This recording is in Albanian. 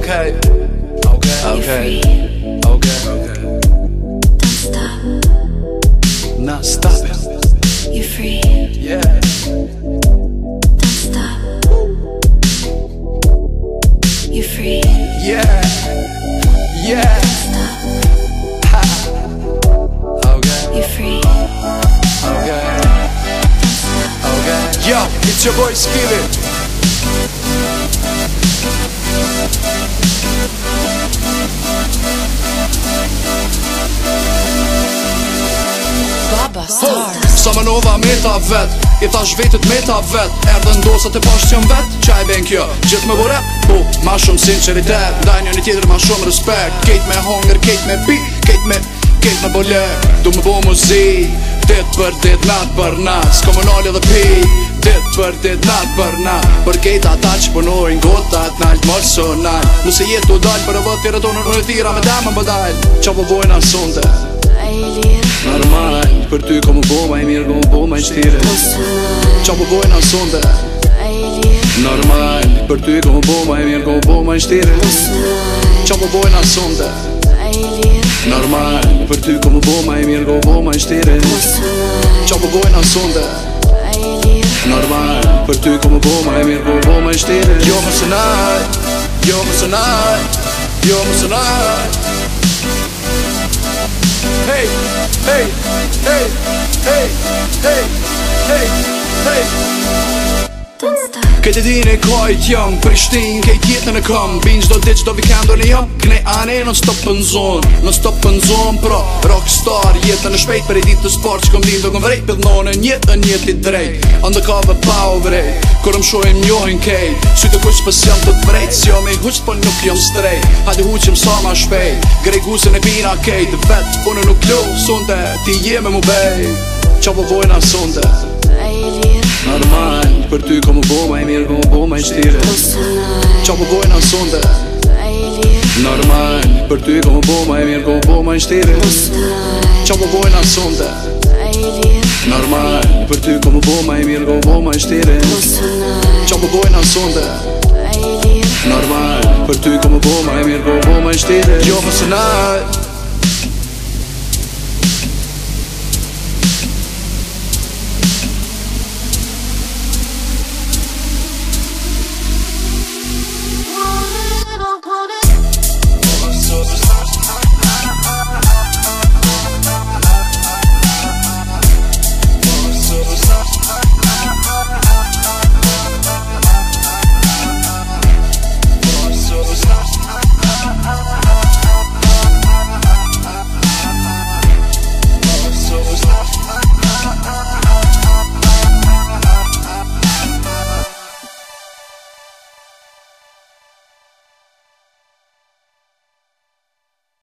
Okay. Don't stop. Not stopping. You're free. Yeah. Don't stop. You're free. Yeah. Yeah. Stop. Ha. Okay. You're free. Okay. Okay. Yo, it's your boy Skillet. Baba Stars. Sa më nova me ta vet, I thash vetit me ta vet, erdhe ndosa të pash qëm vet, qaj ben kjo, gjithë me bore, po, ma shumë sinceritet, daj një tjetër ma shumë respekt, kejt me hunger, kejt me pi, kejt me bolek, du me bo muzik, dit për dit, nat për nat, s'ko më nalë edhe pi, dit për dit, nat për nat, për kejt ata që punojnë, gotat nalt, mos so nalt, nuse jetu dal, për e vët tjere tonë në tira me damën bëdal, qa po vojna sonde, normal, për ty ko më bo ma I mirë, ko më bo ma I shtire, qa po vojna sonde, normal, për ty ko më bo ma I mirë, ko më bo ma I shtire, qa po vojna sonde, normal, për ty ko më bo ma I mirë, ko më bo ma I shtire, qa po vojna sonde, normal, për ty ko më bo ma I mirë, ko më bo ma I shtire, jo më sënaj, jo më sënaj, jo më sënaj. Hey, hey, hey, hey, hey, hey, hey. Don't stop. Këtë dini kajt jam, Prishtin, kejt jetën e kam, bin qdo dit qdo vikend në jam, kënej ane non stop në zonë, pra, rockstar, jetën e shpejt, për e ditë të sport, që kom din do kom vrejt, pëllnone, jetën jet li drejt, undercover pa u vrejt, kur më shojnë njohin kejt, sytë kuq special të të vrejt, si jam I huq, po nuk jam strejt, hajde huqim sa ma shpejt, grej gusën e pina kejt, vet, unë nuk lu, sonte, ti jeme mu bej, qa po vojna sonte, normal, për ty ko më bo ma I mirë, ko më bo ma I shtire, qa po vojna sonde, normal, për ty ko më bo ma I mirë, ko më bo ma I shtire, qa po vojna sonde, normal, për ty ko më bo ma I mirë, ko më bo ma I shtire, qa po vojna sonde, normal, për ty ko më bo ma I mirë, ko më bo ma I shtire, jo më sënaj.